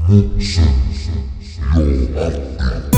محسن یا عبدی.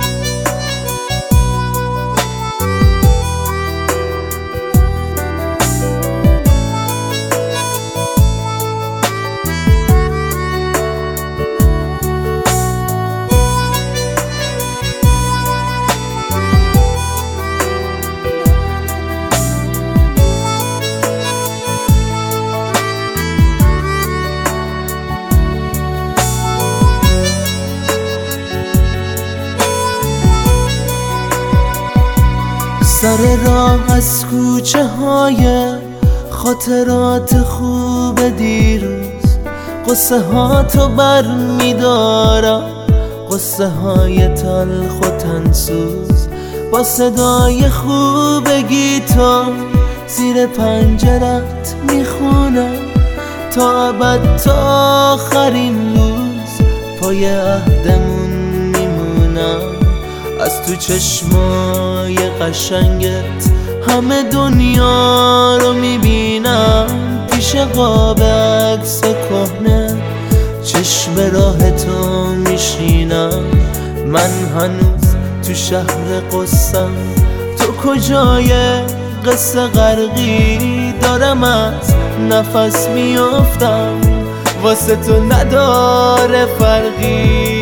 سر راه از کوچه های خاطرات خوب دیروز، قصه ها تو بر می‌دارم، قصه های تلخ و تنسوز، با صدای خوب گیتار زیر پنجرت میخونم تا ابد، تا آخرین روز پای عهدمون میمونم. از تو چشمای قشنگت همه دنیا رو میبینم، پیش قاب عکس کهنه چشم راه تو میشینم. من هنوز تو شهر قصم، تو کجای قصه غرقی؟ دارم از نفس میافتم، واسه تو نداره فرقی.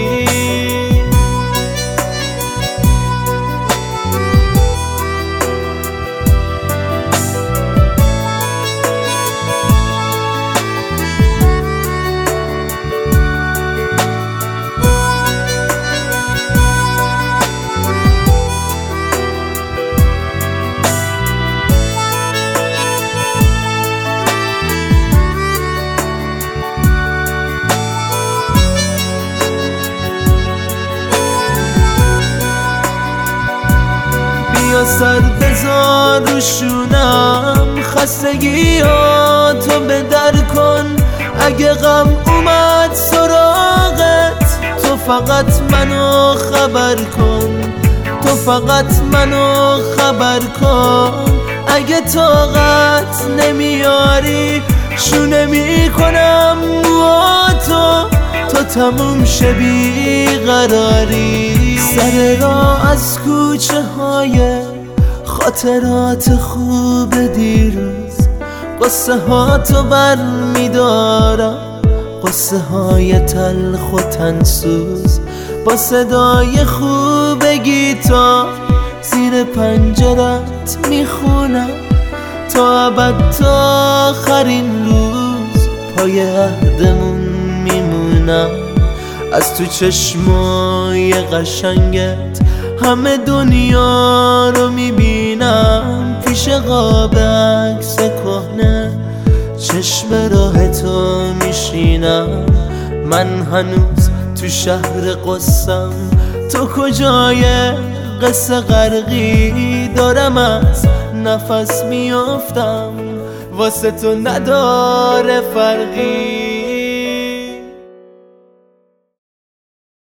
یا سر بذار رو شونم، خستگی ها تو به در کن. اگه غم اومد سراغت، تو فقط منو خبر کن، تو فقط منو خبر کن. اگه طاقت نمیاری شونه میکنم موهاتو، تو تموم شه بیقراری. سر راه از کوچه های خاطرات خوب دیروز، قصه ها تو بر می‌دارم، قصه های تلخ و تنسوز، با صدای خوب گیتار زیر پنجرت میخونم تا ابد، تا آخرین روز پای عهدمون میمونم. از تو چشمای قشنگت همه دنیا رو میبینم، پیش قاب عکس کهنه چشم راه تو میشینم. من هنوز تو شهر قصم، تو کجای قصه غرقی؟ دارم از نفس میافتم، واسه تو نداره فرقی.